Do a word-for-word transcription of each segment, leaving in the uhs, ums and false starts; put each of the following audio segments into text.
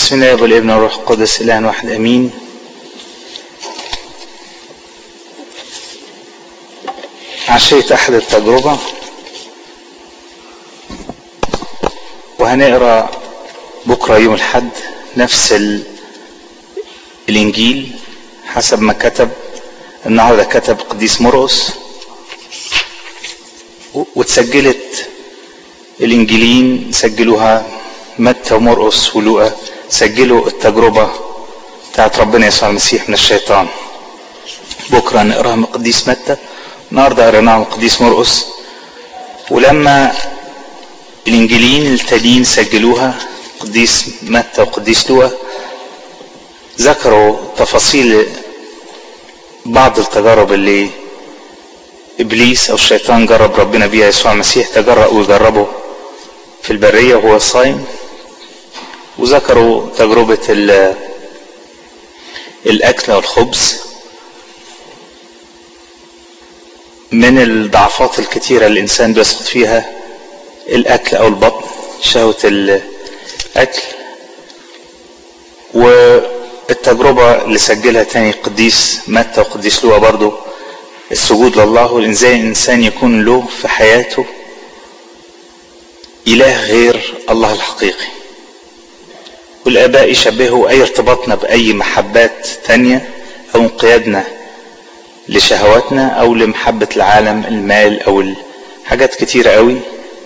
بسم الله والابن والروح القدس اله واحد امين. عشية احد التجربة، وهنقرا بكرة يوم الحد نفس الانجيل حسب ما كتب النهارده كتب قديس مرقس، واتسجلت الانجيلين سجلوها متى ومرقس ولوقا، سجلوا التجربة بتاعت ربنا يسوع المسيح من الشيطان. بكرة نقراها من قديس متى، النهارده قريناها من قديس مرقس. ولما الانجيلين التانيين سجلوها قديس متى وقديس لوقا، ذكروا تفاصيل بعض التجارب اللي ابليس او الشيطان جرب ربنا بيها يسوع المسيح، تجرأ ويجربه في البرية وهو صايم. وذكروا تجربة الاكل او الخبز من الضعفات الكتيرة اللي الانسان بيسقط فيها، الاكل او البطن، شهوة الاكل. والتجربة اللي سجلها تاني قديس متى وقديس لوقا برضو السجود لله، والانسان الانسان يكون له في حياته اله غير الله الحقيقي. والاباء يشبهوا اي ارتباطنا باي محبات تانية او انقيادنا لشهواتنا او لمحبة العالم، المال او حاجات كتيرة قوي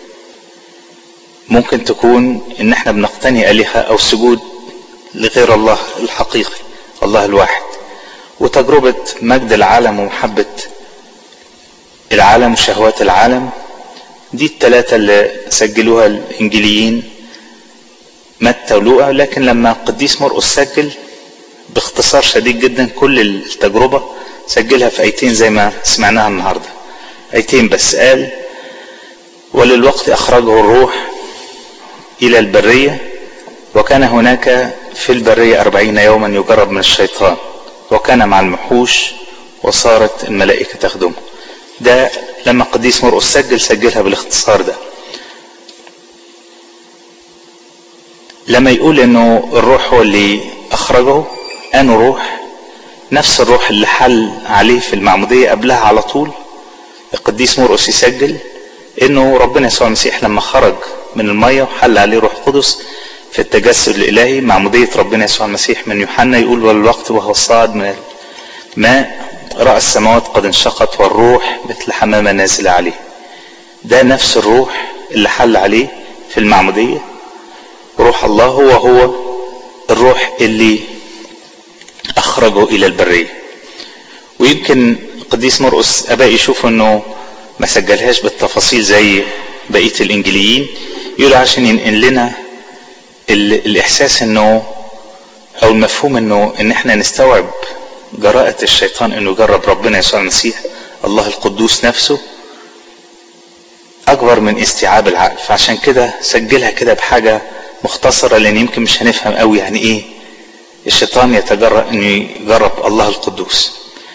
ممكن تكون ان احنا بنقتني الهة او سجود لغير الله الحقيقي الله الواحد. وتجربة مجد العالم ومحبة العالم وشهوات العالم، دي الثلاثة اللي سجلوها الانجيليين متى ولوقا. لكن لما قديس مرقس سجل باختصار شديد جدا كل التجربة، سجلها في ايتين زي ما سمعناها النهاردة، ايتين بس. قال: وللوقت اخرجه الروح الى البرية، وكان هناك في البرية اربعين يوما يجرب من الشيطان، وكان مع المحوش، وصارت الملائكة تخدمه. ده لما قديس مرقس سجل سجلها بالاختصار ده. لما يقول انه الروح هو اللي اخرجه، انه روح نفس الروح اللي حل عليه في المعمودية قبلها على طول. القديس مرقس يسجل انه ربنا يسوع المسيح لما خرج من المية وحل عليه روح قدس في التجسد الالهي، معمودية ربنا يسوع المسيح من يوحنا، يقول: والوقت وهو صاعد من الماء رأى السماوات قد انشقت والروح مثل حمامة نازلة عليه. ده نفس الروح اللي حل عليه في المعمودية، روح الله هو هو الروح اللي اخرجه الى البرية. ويمكن قديس مرقس اباء يشوفوا انه ما سجلهاش بالتفاصيل زي بقية الانجيليين، يقولوا عشان ينقل لنا الاحساس انه او المفهوم انه ان احنا نستوعب جراءة الشيطان انه يجرب ربنا يسوع المسيح الله القدوس نفسه اكبر من استيعاب العقل. فعشان كده سجلها كده بحاجة مختصرة، لان يمكن مش هنفهم قوي يعني ايه الشيطان يتجرأ انه يجرب الله القدوس.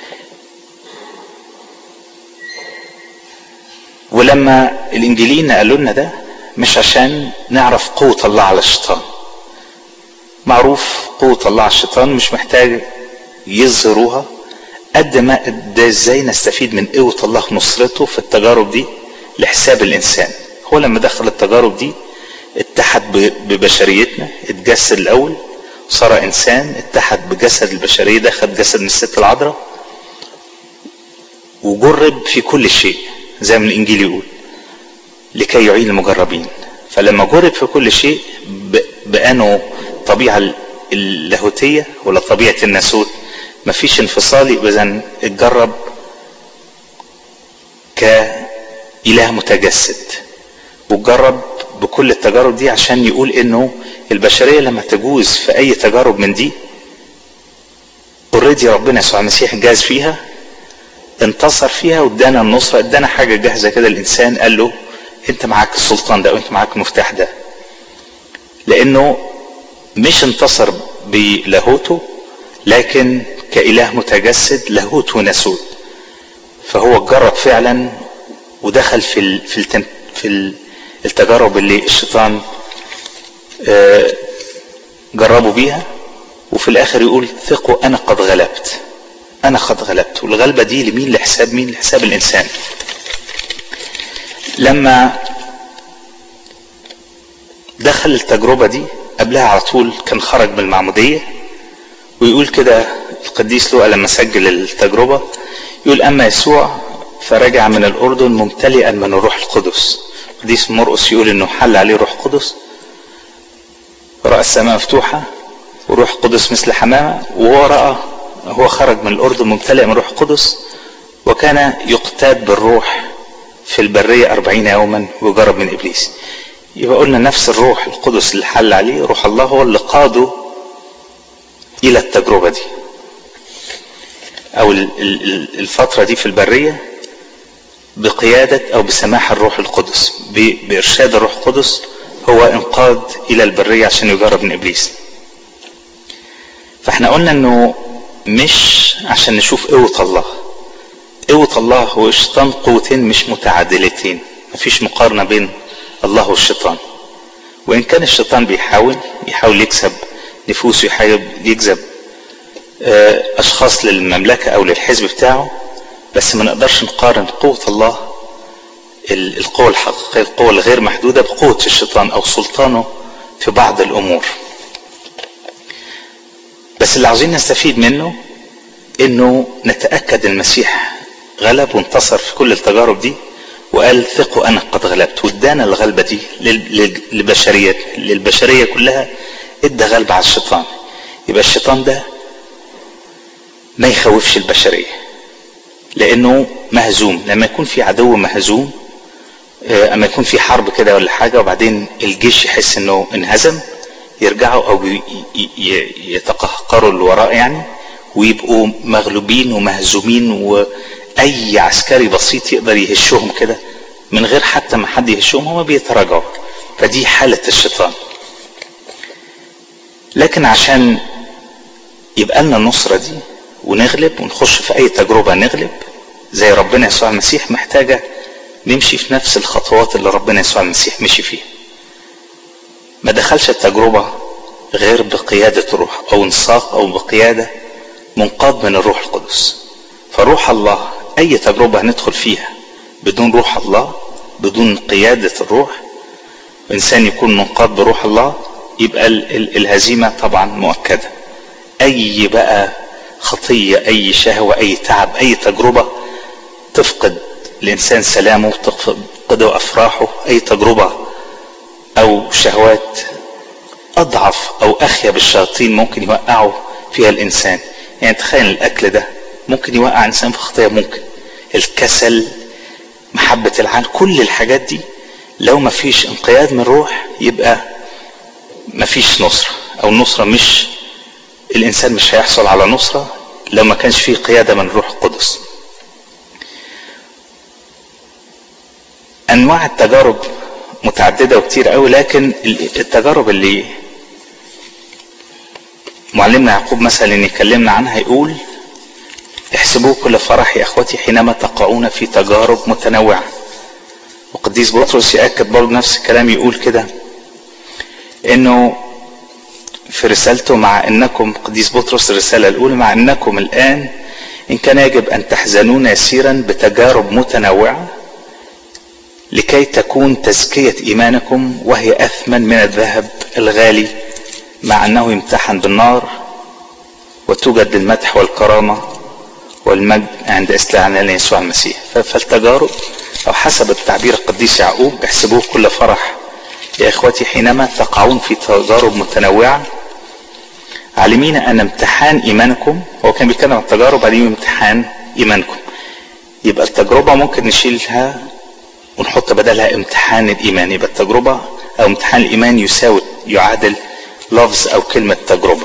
ولما الانجيليين قالوا لنا ده مش عشان نعرف قوة الله على الشيطان، معروف قوة الله على الشيطان مش محتاج يظهروها قد ما ده ازاي نستفيد من قوة الله نصرته في التجارب دي لحساب الانسان. هو لما دخل التجارب دي اتحد ببشريتنا، اتجسد الاول صار انسان، اتحد بجسد البشرية، دخل جسد من الست العذراء، وجرب في كل شيء زي ما الانجيل يقول لكي يعين المجربين. فلما جرب في كل شيء بأنه طبيعة اللاهوتية ولا طبيعة الناسوت مفيش انفصال، اذا اتجرب كإله متجسد، وجرب بكل التجارب دي عشان يقول انه البشرية لما تجوز في اي تجارب من دي اوريدي ربنا يسوع المسيح جاز فيها، انتصر فيها وادانا النصرة، ادانا حاجة جاهزة كده. الانسان قال له انت معاك السلطان ده وانت معاك المفتاح ده، لانه مش انتصر بلاهوته لكن كإله متجسد لاهوت وناسوت. فهو جرب فعلا ودخل في في التجارب اللي الشيطان جربوا بيها وفي الاخر يقول ثقوا انا قد غلبت، انا قد غلبت. والغلبة دي لمين؟ لحساب مين؟ لحساب الانسان. لما دخل التجربة دي قبلها على طول كان خرج من المعمودية، ويقول كده القديس لوقا لما سجل التجربة يقول اما يسوع فرجع من الاردن ممتلئا من الروح القدس. القديس مرقس يقول انه حل عليه روح قدس، رأى السماء مفتوحة وروح قدس مثل حمامة، وهو رأى هو خرج من الاردن ممتلئ من روح قدس، وكان يقتاد بالروح في البرية أربعين يوما وجرب من إبليس. يبقى قلنا نفس الروح القدس اللي حل عليه روح الله هو اللي قاده إلى التجربة دي أو الفترة دي في البرية بقيادة أو بسماح الروح القدس، بإرشاد الروح القدس هو انقاد إلى البرية عشان يجرب من إبليس. فاحنا قلنا إنه مش عشان نشوف قوة الله، قوة الله والشيطان قوتين مش متعادلتين، مفيش مقارنة بين الله والشيطان. وإن كان الشيطان بيحاول يحاول يكسب نفوس ويحاول يكسب أشخاص للمملكة أو للحزب بتاعه، بس ما نقدرش نقارن قوة الله القوة الحقيقية القوة الغير محدودة بقوة الشيطان أو سلطانه في بعض الأمور. بس اللي عاوزين نستفيد منه إنه نتأكد المسيح غلب وانتصر في كل التجارب دي، وقال ثقوا أنا قد غلبت، وادانا الغلبة دي للبشرية للبشرية كلها، ادى غلبة على الشيطان. يبقى الشيطان ده ما يخوفش البشرية لأنه مهزوم. لما يكون في عدو مهزوم، اما يكون في حرب كده ولا حاجة وبعدين الجيش يحس انه انهزم، يرجعوا او يتقهقروا للوراء يعني، ويبقوا مغلوبين ومهزومين، واي عسكري بسيط يقدر يهشهم كده من غير حتى ما حد يهشهم، هما بيتراجعوا. فدي حالة الشيطان. لكن عشان يبقى لنا النصرة دي ونغلب ونخش في اي تجربة نغلب زي ربنا يسوع المسيح، محتاجة نمشي في نفس الخطوات اللي ربنا يسوع المسيح مشي فيها. ما دخلش التجربة غير بقيادة الروح او انساق او بقيادة منقاد من الروح القدس. فروح الله اي تجربة هندخل فيها بدون روح الله، بدون قيادة الروح، انسان يكون منقاد بروح الله، يبقى الهزيمة طبعا مؤكدة. اي بقى خطية، اي شهوة، اي تعب، اي تجربة تفقد الانسان سلامه، تفقد افراحه. اي تجربة او شهوات اضعف او اخيب الشياطين ممكن يوقعوا فيها الانسان. يعني تخيل الاكل ده ممكن يوقع انسان في خطية، ممكن الكسل، محبة العالم، كل الحاجات دي لو ما فيش انقياد من روح يبقى ما فيش نصرة، او النصرة مش الانسان مش هيحصل على نصرة لو ما كانش فيه قيادة من الروح القدس. انواع التجارب متعددة وكتير قوي، لكن التجارب اللي معلمنا يعقوب مثلا يكلمنا عنها يقول احسبوه كل فرح يا اخوتي حينما تقعون في تجارب متنوعة. وقديس بطرس يأكد برضه نفس الكلام، يقول كده انه في رسالته مع انكم، قديس بطرس الرسالة الاولى، مع انكم الان ان كان يجب ان تحزنون يسيرا بتجارب متنوعة لكي تكون تزكية ايمانكم وهي اثمن من الذهب الغالي مع انه يمتحن بالنار وتوجد للمدح والكرامة والمجد عند استعلان يسوع المسيح. فالتجارب او حسب التعبير القديس يعقوب احسبوه كل فرح يا اخوتي حينما تقعون في تجارب متنوعة عالمين ان امتحان ايمانكم، هو كان بيتكلم عن التجارب عليه امتحان ايمانكم. يبقى التجربة ممكن نشيلها ونحط بدلها امتحان الايمان. يبقى التجربة او امتحان الايمان يساوي يعادل لفظ او كلمة تجربة.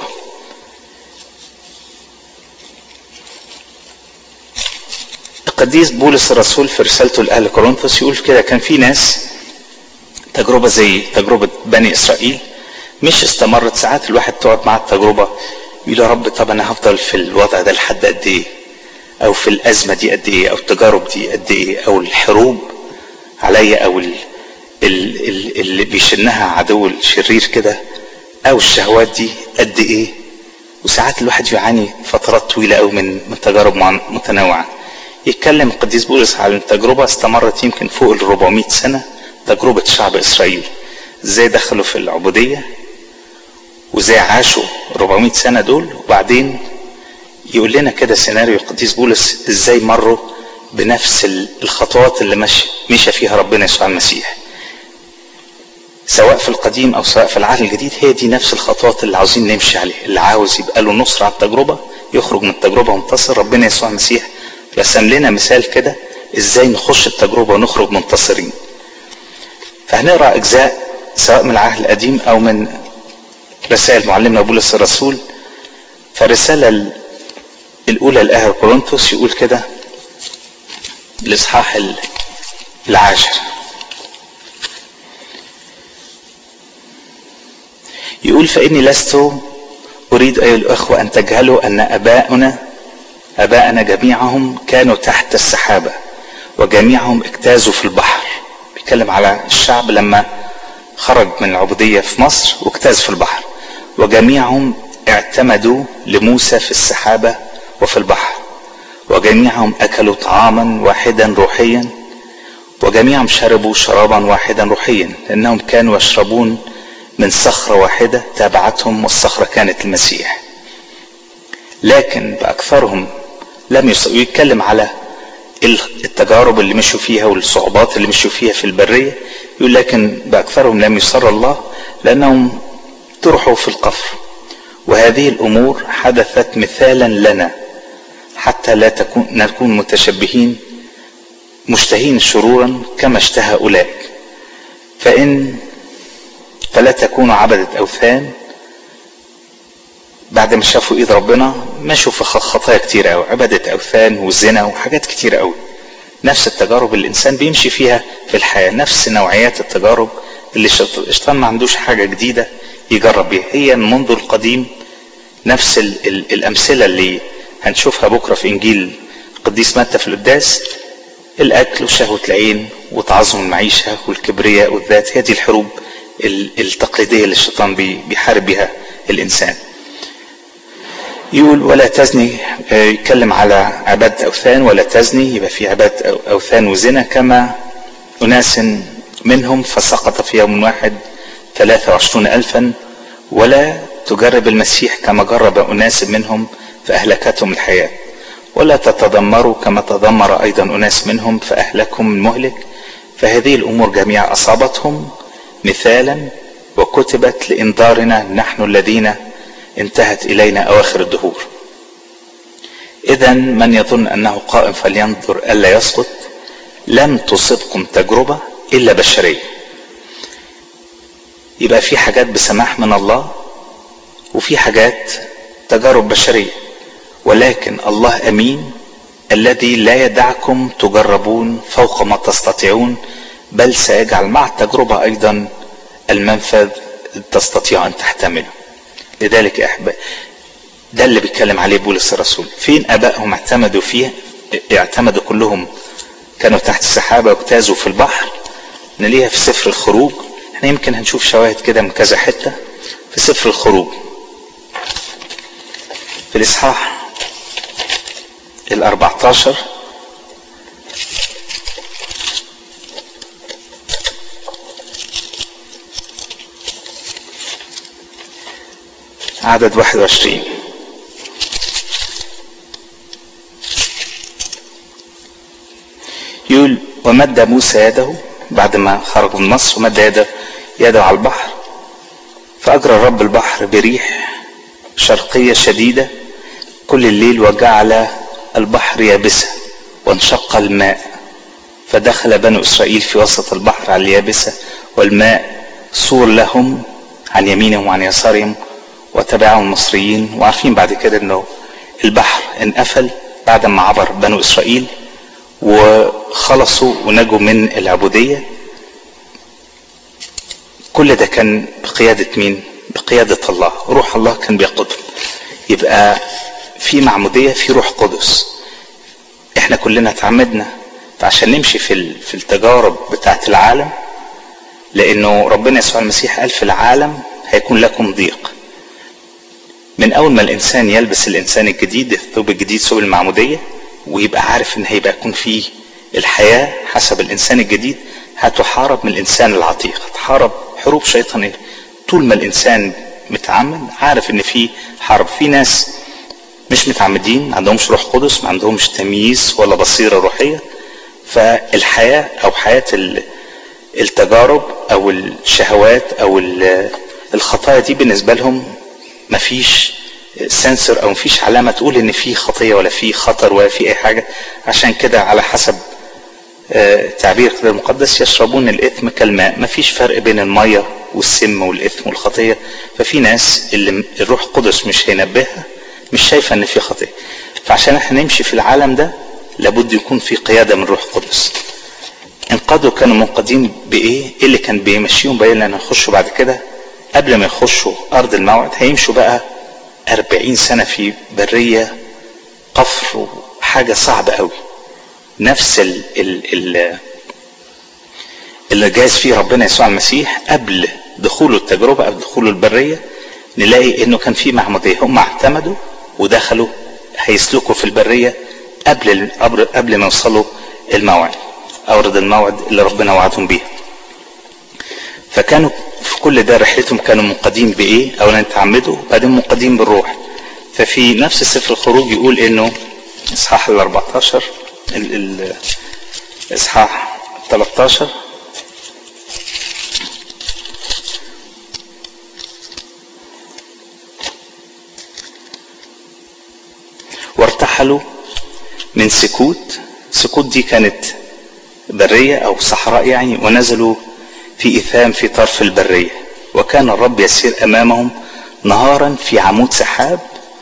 القديس بولس الرسول في رسالته لأهل كورنثوس يقول كده، كان في ناس تجربة زي تجربة بني إسرائيل مش استمرت. ساعات الواحد تقعد مع التجربة يقول يا رب طب أنا هفضل في الوضع ده لحد قد إيه، أو في الأزمة دي قد إيه، أو التجارب دي قد إيه، أو الحروب عليا، أو اللي بيشنها عدو الشرير كده او الشهوات دي قد ايه. وساعات الواحد يعاني فترات طويلة او من من تجارب متنوعة. يتكلم القديس بولس على تجربة استمرت يمكن فوق ال أربعمائة سنة، تجربة شعب اسرائيل، ازاي دخلوا في العبودية وازاي عاشوا أربعمائة سنة دول. وبعدين يقول لنا كده سيناريو القديس بولس ازاي مروا بنفس الخطوات اللي مشى مشى فيها ربنا يسوع المسيح، سواء في القديم او سواء في العهد الجديد. هي دي نفس الخطوات اللي عاوزين نمشي عليها. اللي عاوز يبقى له نصر على التجربة يخرج من التجربة منتصر. ربنا يسوع المسيح رسم لنا مثال كده ازاي نخش التجربة ونخرج منتصرين. فهنقرأ اجزاء سواء من العهد القديم او من رسائل معلمنا بولس الرسول. فالرسالة الاولى لأهل كورنثوس يقول كده الاصحاح العاشر، يقول: فإني لست أريد أيها الأخوة أن تجهلوا أن أباؤنا أباءنا جميعهم كانوا تحت السحابة وجميعهم اجتازوا في البحر. بيتكلم على الشعب لما خرج من العبودية في مصر واجتاز في البحر. وجميعهم اعتمدوا لموسى في السحابة وفي البحر، وجميعهم أكلوا طعاما واحدا روحيا، وجميعهم شربوا شرابا واحدا روحيا، لأنهم كانوا يشربون من صخرة واحدة تابعتهم، والصخرة كانت المسيح. لكن بأكثرهم لم يصيبوا. يتكلم على التجارب اللي مشوا فيها والصعوبات اللي مشوا فيها في البرية. يقول: لكن بأكثرهم لم يسر الله لأنهم طرحوا في القفر، وهذه الأمور حدثت مثالا لنا حتى لا تكون نكون متشبهين مشتهين شرورا كما اشتهى أولئك. فإن فلا تكونوا عبدة أوثان. بعد ما شافوا ايد ربنا مشوا في خطايا كتير قوي، عبادة أوثان والزنا وحاجات كتير قوي. نفس التجارب اللي الإنسان بيمشي فيها في الحياة، نفس نوعيات التجارب اللي الشيطان ما عندوش حاجة جديدة يجرب بيها. هي منذ القديم نفس ال ال الأمثلة اللي هنشوفها بكرة في إنجيل القديس متى في القداس: الأكل وشهوة العين وتعظم المعيشة والكبرياء والذات. هذه الحروب التقليدية اللي الشيطان بيحارب بها الإنسان. يقول: ولا تزني. يتكلم على عبادة أوثان. ولا تزني، يبقى في عبادة أوثان وزنا كما أناس منهم فسقط في يوم واحد ثلاثة وعشرون ألفا. ولا تجرب المسيح كما جرب أناس منهم فأهلكتهم الحياة. ولا تتذمروا كما تذمر أيضا أناس منهم فأهلكهم المهلك. فهذه الأمور جميعا أصابتهم مثالا وكتبت لإنذارنا نحن الذين انتهت إلينا أواخر الدهور. إذا من يظن أنه قائم فلينظر ألا يسقط. لم تصبكم تجربة إلا بشرية. يبقى في حاجات بسماح من الله وفي حاجات تجارب بشرية، ولكن الله أمين الذي لا يدعكم تجربون فوق ما تستطيعون، بل سيجعل مع التجربة أيضا المنفذ تستطيع أن تحتمله. لذلك أحباب ده اللي بيتكلم عليه بولس الرسول. فين أبائهم اعتمدوا فيه؟ اعتمدوا كلهم كانوا تحت السحابة واجتازوا في البحر. نلاقيها في سفر الخروج. احنا يمكن هنشوف شواهد كده من كذا حتة في سفر الخروج في الإصحاح الأربعتاشر عدد واحد وعشرين. يقول: ومد موسى يده بعد ما خرجوا من مصر، ومد يده يده على البحر، فأجرى الرب البحر بريح شرقية شديدة كل الليل، وجعل البحر يابسة وانشق الماء، فدخل بنو إسرائيل في وسط البحر على اليابسة، والماء سور لهم عن يمينهم وعن يسارهم، وتبعهم المصريين. وعارفين بعد كده انه البحر انقفل بعد ما عبر بنو إسرائيل وخلصوا ونجوا من العبودية. كل ده كان بقيادة مين؟ بقيادة الله. روح الله كان بيقودهم. يبقى في معمودية في روح قدس. احنا كلنا اتعمدنا فعشان نمشي في في التجارب بتاعت العالم، لانه ربنا يسوع المسيح قال في العالم هيكون لكم ضيق. من اول ما الانسان يلبس الانسان الجديد الثوب الجديد ثوب المعمودية ويبقى عارف ان هيبقى يكون فيه الحياة حسب الانسان الجديد، هتحارب من الانسان العتيق، هتحارب حروب شيطانية. طول ما الانسان متعمد عارف ان في حرب. في ناس مش متعمدين، ما عندهمش روح قدس، ما عندهمش تمييز ولا بصيرة روحية، فالحياة او حياة التجارب او الشهوات او الخطايا دي بالنسبة لهم مفيش سنسر او مفيش علامة تقول ان في خطية ولا في خطر ولا في اي حاجة. عشان كده على حسب تعبير الكتاب المقدس يشربون الاثم كالماء، مفيش فرق بين المية والسم والاثم والخطية. ففي ناس اللي الروح القدس مش هينبهها مش شايفة ان في خطية. فعشان احنا نمشي في العالم ده لابد يكون في قيادة من روح القدس. انقادوا كانوا منقادين بايه؟ ايه اللي كان بيمشيهم بقى؟ لان هنخشوا بعد كده قبل ما يخشوا ارض الموعد هيمشوا بقى اربعين سنة في برية قفر، حاجة صعبة قوي. نفس ال ال اللي جاز فيه ربنا يسوع المسيح قبل دخوله التجربة، قبل دخوله البرية، نلاقي انه كان في معمودية. هم اعتمدوا ودخلوا هيسلكوا في البرية قبل قبل ما يوصلوا الموعد، أورد الموعد اللي ربنا وعدهم بيه. فكانوا في كل ده رحلتهم كانوا منقادين بايه؟ اولا تعمدوا بعدين منقادين بالروح. ففي نفس سفر الخروج يقول انه اصحاح ال أربعتاشر الاصحاح تلتاشر وارتحلوا من سكوت. سكوت دي كانت برية او صحراء يعني، ونزلوا في إثام في طرف البرية، وكان الرب يسير أمامهم نهارا في عمود سحاب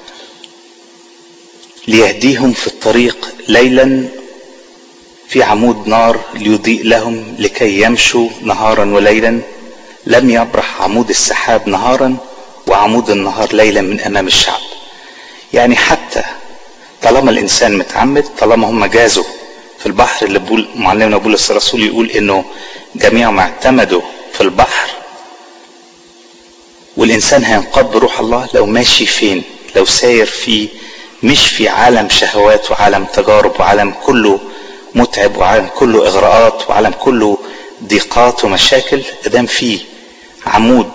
ليهديهم في الطريق، ليلا في عمود نار ليضيء لهم لكي يمشوا نهارا وليلا. لم يبرح عمود السحاب نهارا وعمود النهار ليلا من أمام الشعب. يعني حتى طالما الإنسان متعمد، طالما هم جازوا في البحر اللي بقول معلمنا بولس الرسول يقول انه جميعهم اعتمدوا في البحر، والانسان هينقاد بروح الله لو ماشي فين؟ لو ساير في مش في عالم شهوات وعالم تجارب وعالم كله متعب وعالم كله اغراءات وعالم كله ضيقات ومشاكل، ادام في عمود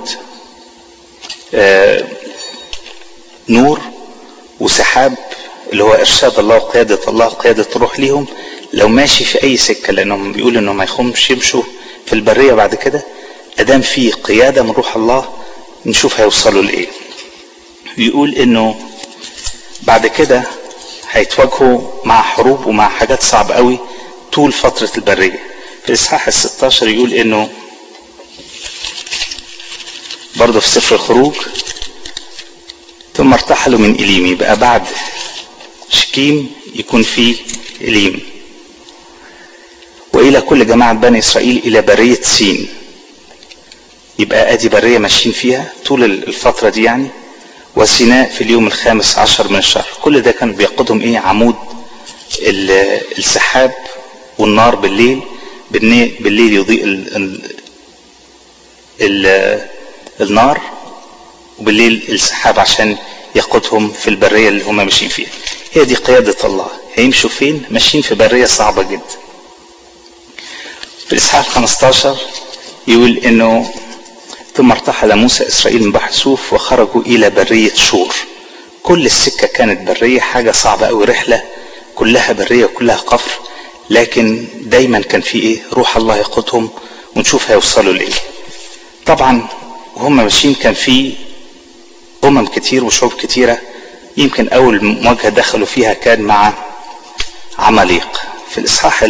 آه نور وسحاب اللي هو ارشاد الله وقيادة الله قيادة الروح ليهم، لو ماشي في اي سكة، لانهم بيقول انه ما يخمش يمشوا في البرية بعد كده، ادام في قيادة من روح الله نشوف هيوصلوا لايه. يقول انه بعد كده هيتواجهوا مع حروب ومع حاجات صعبة قوي طول فترة البرية. في الاصحاح الستاشر يقول انه برضه في سفر الخروج ثم ارتحلوا من إليم، يبقى بعد شكيم يكون في إليم، وإلى كل جماعة بني إسرائيل إلى برية سين. يبقى أدي برية ماشيين فيها طول الفترة دي يعني. وسيناء في اليوم الخامس عشر من الشهر. كل ده كان بيقودهم إيه؟ عمود السحاب والنار بالليل. بالليل يضيء ال ال ال النار، وبالليل السحاب عشان يقودهم في البرية اللي هم ماشيين فيها. هي دي قيادة الله. هيمشوا فين؟ ماشيين في برية صعبة جدا. في الإصحاح خمستاشر يقول إنه ثم ارتحل موسى إسرائيل من بحر سوف وخرجوا إلى برية شور. كل السكة كانت برية، حاجة صعبة أوي، رحلة كلها برية وكلها قفر، لكن دايما كان في إيه؟ روح الله يقودهم، ونشوف هيوصلوا لإيه. طبعا وهم ماشيين كان في أمم كتير وشعوب كتيرة. يمكن أول مواجهة دخلوا فيها كان مع عماليق. في الإصحاح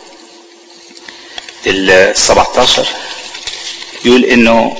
ال سبعتاشر يقول إنه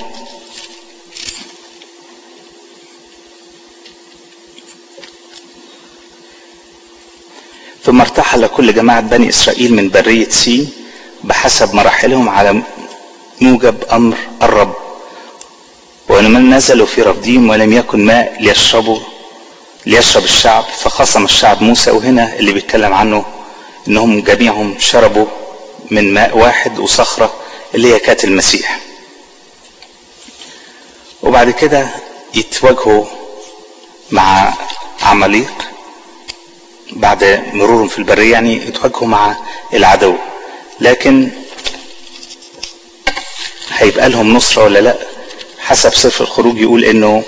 ثم ارتحل كل جماعة بني إسرائيل من برية سين بحسب مراحلهم على موجب أمر الرب، ولما نزلوا في رفديم ولم يكن ماء ليشربوا ليشرب الشعب فخصم الشعب موسى. وهنا اللي بيتكلم عنه انهم جميعهم شربوا من ماء واحد وصخرة اللي هي كانت المسيح. وبعد كده يتواجهوا مع عماليق بعد مرورهم في البرية، يعني يتواجهوا مع العدو. لكن هيبقى لهم نصرة ولا لا؟ حسب سفر الخروج يقول انه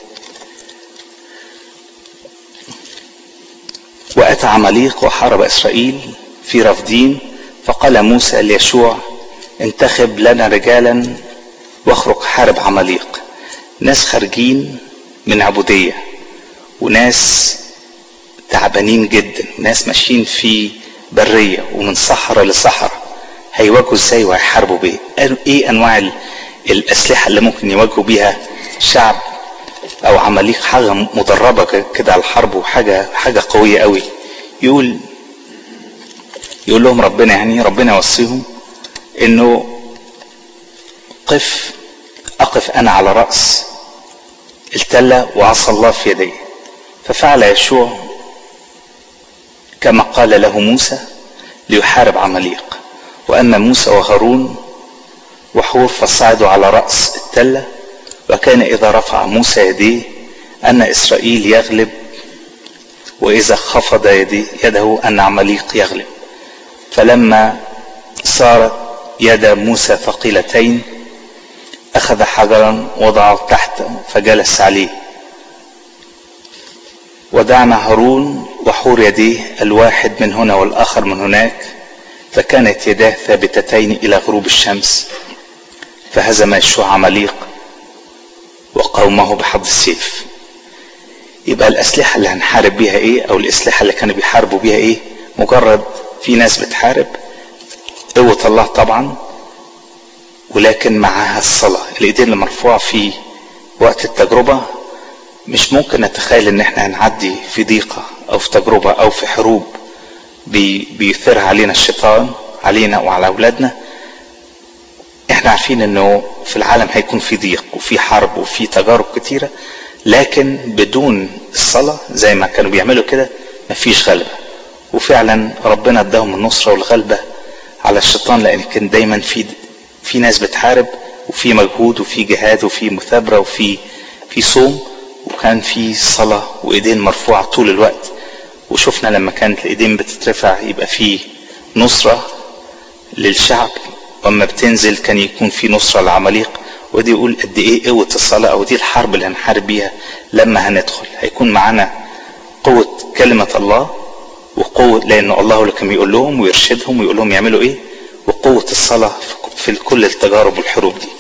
واتى عماليق وحارب اسرائيل في رفديم، فقال موسى ليشوع انتخب لنا رجالا واخرج حارب عماليق. ناس خارجين من عبودية وناس تعبانين جدا، ناس ماشيين في برية ومن صحراء لصحراء، هيواجهوا ازاي وهيحاربوا بايه؟ ايه انواع الاسلحة اللي ممكن يواجهوا بيها شعب او عماليق؟ حاجة مدربة كده على الحرب وحاجة حاجة قوية قوي. يقول يقول لهم ربنا، يعني ربنا يوصيهم انه قف اقف انا على رأس التلة وعصى الله في يدي. ففعل يشوع كما قال له موسى ليحارب عماليق. واما موسى وهارون وحور فصعدوا على رأس التلة، وكان اذا رفع موسى يديه ان اسرائيل يغلب، واذا خفض يديه يده ان عماليق يغلب. فلما صارت يد موسى ثقيلتين اخذ حجرا وضعه تحته فجلس عليه، ودعنا هارون وحور يديه الواحد من هنا والاخر من هناك، فكانت يداه ثابتتين الى غروب الشمس. فهزم يشوع عماليق وقومه بحد السيف. يبقى الاسلحة اللي هنحارب بيها ايه، او الاسلحة اللي كانوا بيحاربوا بيها ايه؟ مجرد في ناس بتحارب، قوة الله طبعا، ولكن معها الصلاة. الايدين اللي مرفوعة في وقت التجربة، مش ممكن نتخيل ان احنا هنعدي في ضيقة او في تجربة او في حروب بي بيثيرها علينا الشيطان علينا وعلى اولادنا. احنا عارفين انه في العالم هيكون في ضيق وفي حرب وفي تجارب كتيرة، لكن بدون الصلاة زي ما كانوا بيعملوا كده مفيش غلبة. وفعلا ربنا اداهم النصرة والغلبة على الشيطان، لان كان دايما في في ناس بتحارب، وفي مجهود وفي جهاد وفي مثابرة وفي في صوم، وكان في صلاة وايدين مرفوعة طول الوقت. وشفنا لما كانت الايدين بتترفع يبقى في نصرة للشعب، واما بتنزل كان يكون في نصرة لعماليق. ودي يقول قد ايه قوة الصلاة، او دي الحرب اللي هنحارب بيها لما هندخل. هيكون معانا قوة كلمة الله، وقوة لان الله اللي كان بيقول لهم ويرشدهم ويقول لهم يعملوا ايه، وقوة الصلاة في كل التجارب والحروب دي.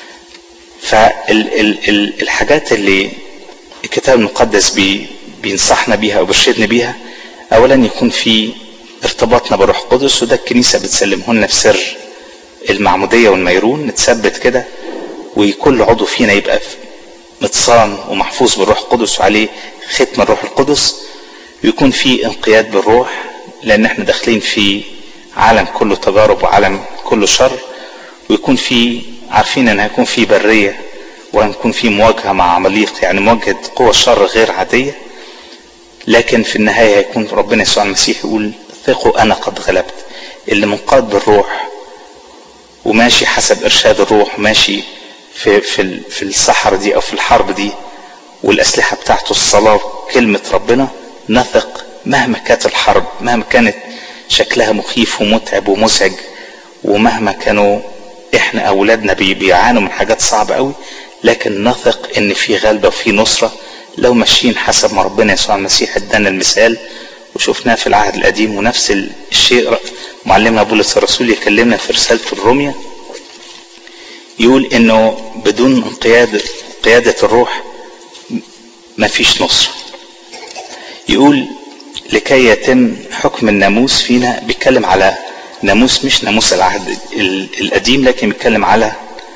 فالحاجات اللي الكتاب المقدس بي بينصحنا بيها او بيرشدنا بيها، اولا يكون في ارتباطنا بروح القدس، وده الكنيسة بتسلمه لنا في سر المعمودية والميرون. نتثبت كده، وكل عضو فينا يبقى متصان ومحفوظ بالروح القدس وعليه ختم الروح القدس، ويكون في انقياد بالروح، لان احنا داخلين في عالم كله تجارب وعالم كله شر. ويكون في عارفين ان هيكون في برية وهنكون في مواجهة مع عماليق، يعني مواجهة قوة شر غير عادية. لكن في النهاية هيكون ربنا يسوع المسيح يقول ثقوا انا قد غلبت. اللي منقاد بالروح وماشي حسب ارشاد الروح، ماشي في في في الصحراء دي او في الحرب دي، والاسلحة بتاعته الصلاة كلمة ربنا، نثق مهما كانت الحرب، مهما كانت شكلها مخيف ومتعب ومزعج، ومهما كانوا احنا اولادنا بيعانوا من حاجات صعبة قوي، لكن نثق ان في غلبة وفي نصرة لو ماشيين حسب ما ربنا يسوع المسيح ادانا المثال وشفناه في العهد القديم. ونفس الشيء معلمنا بولس الرسول يكلمنا في رسالة الرومية، يقول انه بدون قيادة قيادة الروح ما فيش نصرة. يقول لكي يتم حكم الناموس فينا، بيتكلم على ناموس مش ناموس العهد القديم، لكن بيتكلم على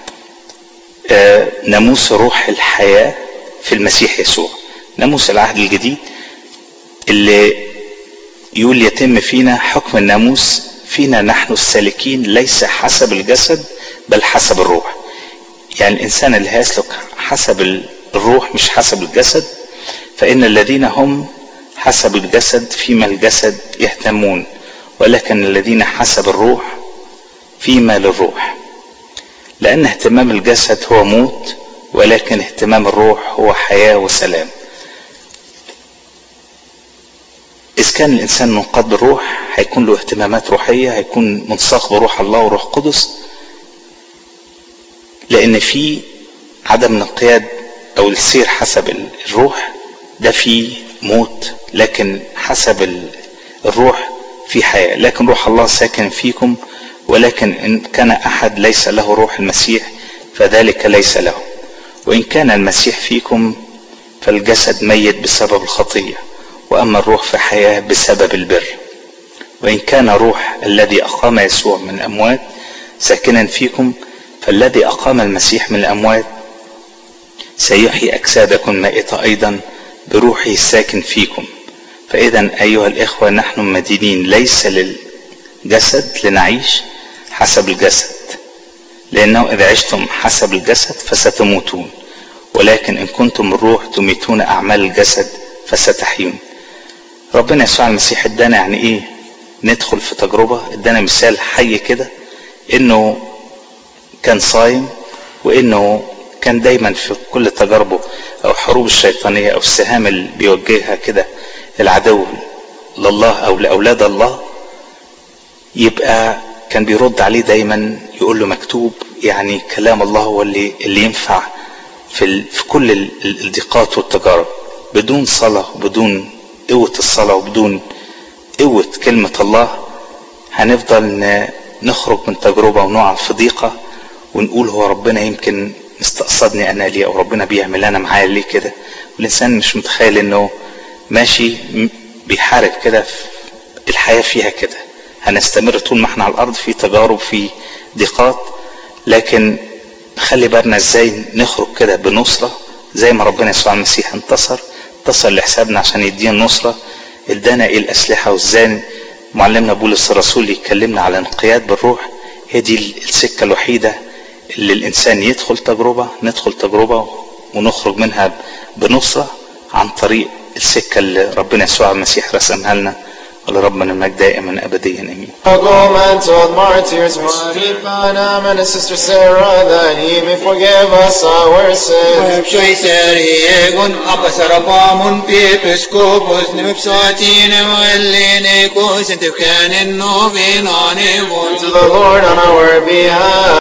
ناموس روح الحياة في المسيح يسوع. ناموس العهد الجديد اللي يقول يتم فينا حكم الناموس فينا نحن السالكين ليس حسب الجسد بل حسب الروح. يعني الإنسان اللي هيسلك حسب الروح مش حسب الجسد، فإن الذين هم حسب الجسد فيما الجسد يهتمون، ولكن الذين حسب الروح فيما للروح. لأن اهتمام الجسد هو موت، ولكن اهتمام الروح هو حياة وسلام. إذا كان الإنسان منقاد بالروح هيكون له اهتمامات روحية، هيكون منساق بروح الله وروح قدس، لأن في عدم الانقياد أو السير حسب الروح ده فيه موت، لكن حسب الروح في حياة. لكن روح الله ساكن فيكم، ولكن إن كان أحد ليس له روح المسيح فذلك ليس له. وإن كان المسيح فيكم فالجسد ميت بسبب الخطية، وأما الروح في حياة بسبب البر. وإن كان روح الذي أقام يسوع من الأموات ساكنا فيكم فالذي أقام المسيح من الأموات سيحيي أجسادكم مائتة أيضا بروحه الساكن فيكم. فإذا أيها الإخوة نحن مدينين ليس للجسد لنعيش حسب الجسد، لأنه إذا عشتم حسب الجسد فستموتون، ولكن إن كنتم الروح تميتون أعمال الجسد فستحيون. ربنا يسوع المسيح ادانا يعني إيه ندخل في تجربة، ادانا مثال حي كده إنه كان صايم، وإنه كان دايما في كل تجاربه أو حروب الشيطانية أو السهام اللي بيوجهها كده العدو لله أو لأولاد الله، يبقى كان بيرد عليه دايما يقول له مكتوب. يعني كلام الله هو اللي, اللي ينفع في, في كل الضيقات والتجارب. بدون صلاة وبدون قوة الصلاة وبدون قوة كلمة الله هنفضل نخرج من تجربة ونقع في ضيقة ونقول هو ربنا يمكن مستقصدني أنا ليه، أو ربنا بيعمل أنا معايا ليه كده. والإنسان مش متخيل إنه ماشي بيحارب كده، الحياة فيها كده هنستمر طول ما احنا على الأرض في تجارب في ضيقات، لكن خلي بالنا ازاي نخرج كده بنصرة زي ما ربنا يسوع المسيح انتصر انتصر لحسابنا عشان يدينا النصرة. ادانا ايه الأسلحة، وازاي معلمنا بولس الرسول يكلمنا على انقياد بالروح. هي دي السكة الوحيدة اللي الإنسان يدخل تجربة ندخل تجربة ونخرج منها بنصرة عن طريق السكة اللي ربنا يسوع المسيح رسمها لنا. ولربنا المجد دائما أبديا آمين. Argument told martyrs Maripana and his sister Sarah that he may forgive us our sins. Webshoy seriegun apasarapamun pipiskopos nupsatine wallinikos intifkanin novinanivon. To the Lord on our behalf.